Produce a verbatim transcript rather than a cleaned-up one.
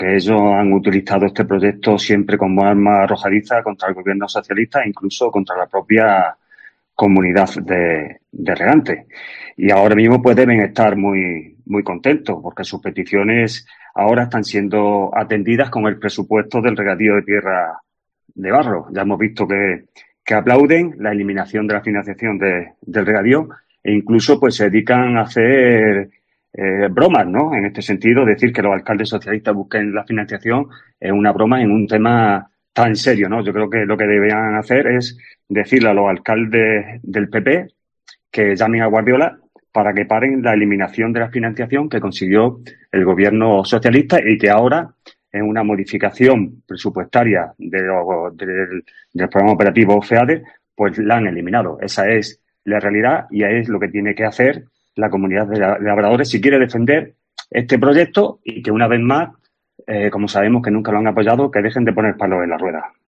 que ellos han utilizado este proyecto siempre como arma arrojadiza contra el gobierno socialista e incluso contra la propia comunidad de, de regantes. Y ahora mismo pues deben estar muy, muy contentos porque sus peticiones ahora están siendo atendidas con el presupuesto del regadío de tierra de barro. Ya hemos visto que, que aplauden la eliminación de la financiación de, del regadío e incluso pues se dedican a hacer eh, bromas, ¿no? En este sentido, decir que los alcaldes socialistas busquen la financiación es una broma en un tema tan serio, ¿no? Yo creo que lo que deberían hacer es decirle a los alcaldes del P P que llamen a Guardiola para que paren la eliminación de la financiación que consiguió el gobierno socialista y que ahora, en una modificación presupuestaria de lo, del, del programa operativo FEADE, pues la han eliminado. Esa es la realidad y es lo que tiene que hacer la comunidad de labradores si quiere defender este proyecto y que una vez más, eh, como sabemos que nunca lo han apoyado, que dejen de poner palos en la rueda.